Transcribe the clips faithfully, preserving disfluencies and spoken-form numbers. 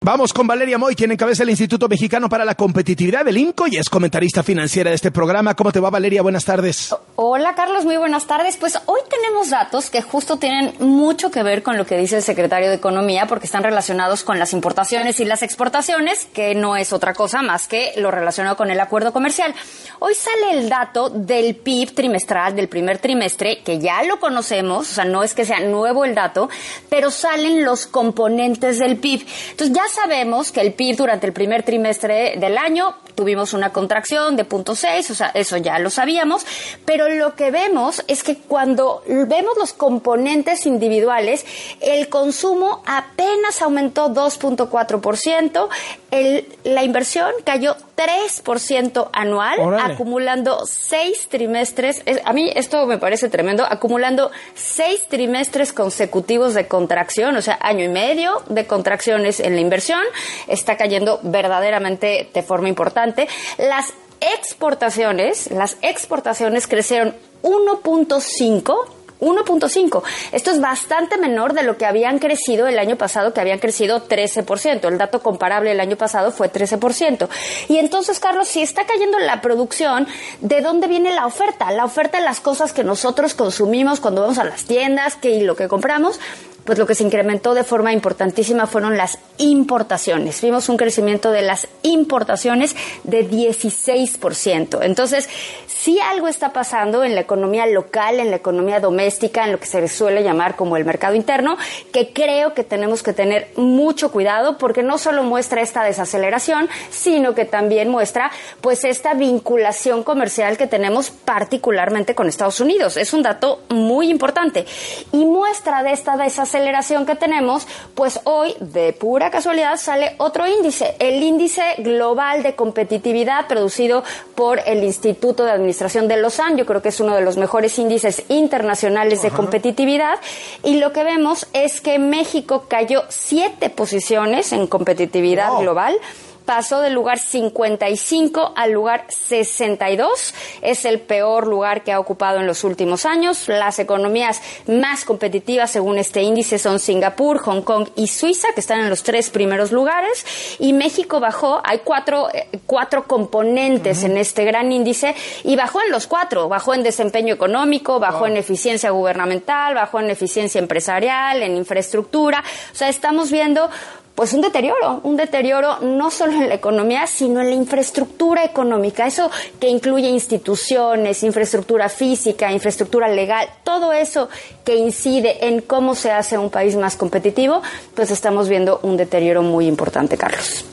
Vamos con Valeria Moy, quien encabeza el Instituto Mexicano para la Competitividad del INCO y es comentarista financiera de este programa. ¿Cómo te va, Valeria? Buenas tardes. Hola, Carlos. Muy buenas tardes. Pues hoy tenemos datos que justo tienen mucho que ver con lo que dice el secretario de Economía, porque están relacionados con las importaciones y las exportaciones, que no es otra cosa más que lo relacionado con el acuerdo comercial. Hoy sale el dato del P I B trimestral del primer trimestre, que ya lo conocemos, o sea, no es que sea nuevo el dato, pero salen los componentes del P I B. Entonces ya sabemos que el P I B durante el primer trimestre del año tuvimos una contracción de punto seis, o sea, eso ya lo sabíamos, pero lo que vemos es que cuando vemos los componentes individuales, el consumo apenas aumentó dos punto cuatro por ciento, el, la inversión cayó tres por ciento anual, ¡órale!, acumulando seis trimestres, es, a mí esto me parece tremendo, acumulando seis trimestres consecutivos de contracción, o sea, año y medio de contracciones en la inversión, está cayendo verdaderamente de forma importante. Las exportaciones, las exportaciones crecieron uno punto cinco. uno punto cinco. Esto es bastante menor de lo que habían crecido el año pasado, que habían crecido trece por ciento. El dato comparable el año pasado fue trece por ciento. Y entonces, Carlos, si está cayendo la producción, ¿de dónde viene la oferta? La oferta de las cosas que nosotros consumimos cuando vamos a las tiendas, que y lo que compramos. Pues lo que se incrementó de forma importantísima fueron las importaciones. Vimos un crecimiento de las importaciones de dieciséis por ciento. Entonces, sí algo está pasando en la economía local, en la economía doméstica, en lo que se suele llamar como el mercado interno, que creo que tenemos que tener mucho cuidado porque no solo muestra esta desaceleración, sino que también muestra pues esta vinculación comercial que tenemos particularmente con Estados Unidos. Es un dato muy importante y muestra de esta desaceleración aceleración que tenemos, pues hoy, de pura casualidad, sale otro índice, el índice global de competitividad producido por el Instituto de Administración de Lausanne. Yo creo que es uno de los mejores índices internacionales de Ajá. competitividad, y lo que vemos es que México cayó siete posiciones en competitividad wow. global. Pasó del lugar cincuenta y cinco al lugar sesenta y dos. Es el peor lugar que ha ocupado en los últimos años. Las economías más competitivas, según este índice, son Singapur, Hong Kong y Suiza, que están en los tres primeros lugares. Y México bajó. Hay cuatro, eh, cuatro componentes uh-huh. en este gran índice, y bajó en los cuatro. Bajó en desempeño económico, bajó wow. en eficiencia gubernamental, bajó en eficiencia empresarial, en infraestructura. O sea, estamos viendo pues un deterioro, un deterioro no solo en la economía, sino en la infraestructura económica. Eso que incluye instituciones, infraestructura física, infraestructura legal, todo eso que incide en cómo se hace un país más competitivo, pues estamos viendo un deterioro muy importante, Carlos.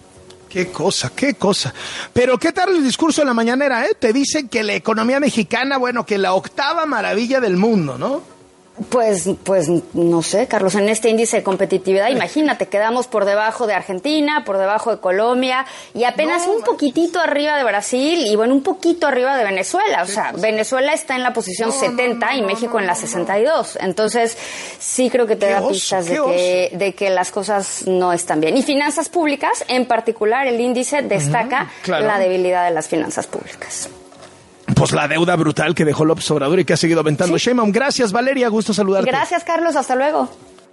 Qué cosa, qué cosa. Pero ¿qué tal el discurso de la mañanera, eh? Te dicen que la economía mexicana, bueno, que la octava maravilla del mundo, ¿no? Pues, pues, no sé, Carlos, en este índice de competitividad, imagínate, quedamos por debajo de Argentina, por debajo de Colombia, y apenas no, un poquitito arriba de Brasil, y bueno, un poquito arriba de Venezuela. O sea, pues, Venezuela está en la posición no, setenta no, no, y México no, no, en la sesenta y dos. Entonces, sí creo que te da oso, pistas de que, de que las cosas no están bien. Y finanzas públicas, en particular, el índice destaca uh-huh, claro. la debilidad de las finanzas públicas. Pues la deuda brutal que dejó López Obrador y que ha seguido aventando. ¿Sí? Sheinbaum, gracias, Valeria, gusto saludarte. Gracias, Carlos, hasta luego.